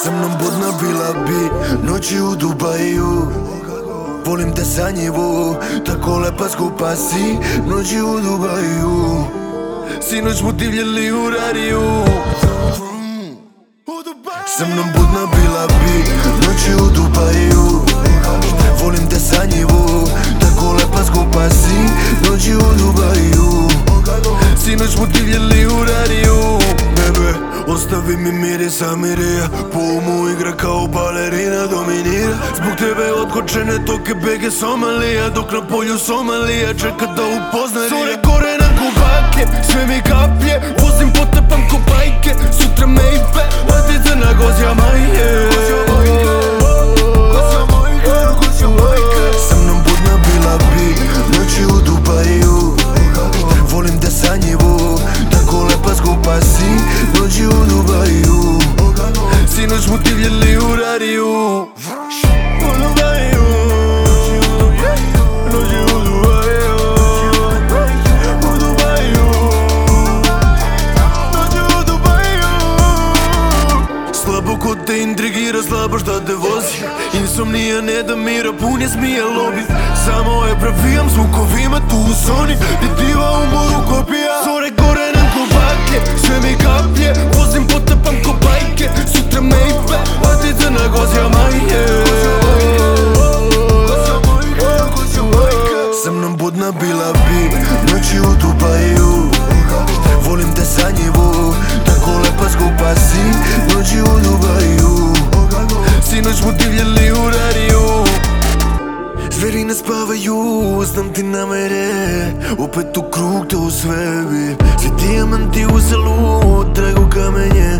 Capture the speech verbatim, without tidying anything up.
Sa mnom budna bila bi noći u Dubaju. Volim te sanjivo, tako lepa skupa si. Noći u Dubaju, sinoć smo divljeli u radiju. Sa mnom budna bila bi noći u Dubaju. Volim te sanjivo, tako lepa skupa si. Noći u Dubaju, sinoć smo divljeli u radiju. Bebe, ostavi mi miris Amirija. Po umu igra kao balerina, dominira. Zbog tebe otkočene toke bege Somalija. Dok na polju Somalija čeka da upozna Rija. Zore gore na kubake, sve mi kaplje. Vozim potepam ko bajke, sutra me i pe. Vatice na gozja majke. Sa mnom budna bila bi noći u Dubaju. Volim te sanjivo, tako lepa skupa si. Noći u Dubaju, sinoć smo divljeli u radiju. U Dubaju, noći u Dubaju. U Dubaju, noći u Dubaju. Slabo ko te intrigira, slabo šta te vozi. Insomnija ne da mira, pun je zmija lobi. Samo je pravijam zvukovima tu u zoni. Diva u moru kopija. Zore gore nam ko baklje, sve mi kaplje. Vozim potepam ko bajke, sutra me i pe. Vatice na gozja majke. Sa mnom budna bila bi noći u Dubaju. Volim te sanjivo, tako lepa skupa si. Noći u Dubaju, sinoć smo divljeli u radiju. Zveri ne spavaju, znam ti namere. Opet u krug te u svebi. Svi dijamanti u zelu, tragu kamenje.